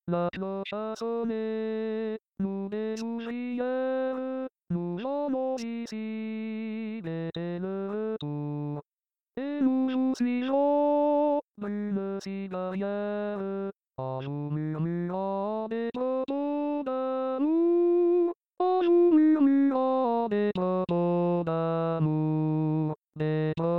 La cloche a sonné, nous désouvrières, nous allons ici fêter le retour. Et nous vous suivrons, brûle cigarière, en nous murmurant des propos d'amour, en nous murmurant des propos d'amour, des propos